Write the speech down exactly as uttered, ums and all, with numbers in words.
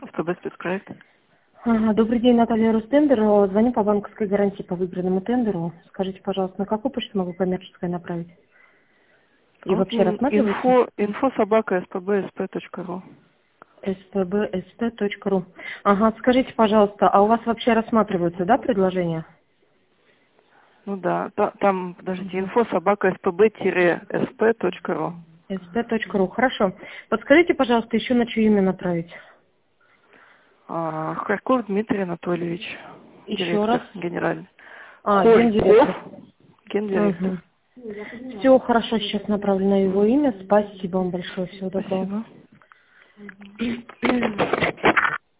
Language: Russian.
СПБ спецпроект. Ага, добрый день, Наталья Рустендер. Звоню по банковской гарантии по выигранному тендеру. Скажите, пожалуйста, на какую почту могу коммерческое направить? И Вот вообще рассматриваете? инфо, инфо собака spbsp.ru. spbsp.ru. Ага, скажите, пожалуйста, а у вас вообще рассматриваются, да, предложения? Ну да, та- там, подождите, Угу. инфо собака spb-sp.ru. sp.ru. Хорошо. Подскажите, пожалуйста, еще на чье имя направить? А, Харьков Дмитрий Анатольевич, Еще раз. директор генеральный. А, Хорьков, гендиректор. гендиректор. Угу. Все, хорошо, сейчас направлю на его имя. Спасибо вам большое. Всего доброго. Спасибо.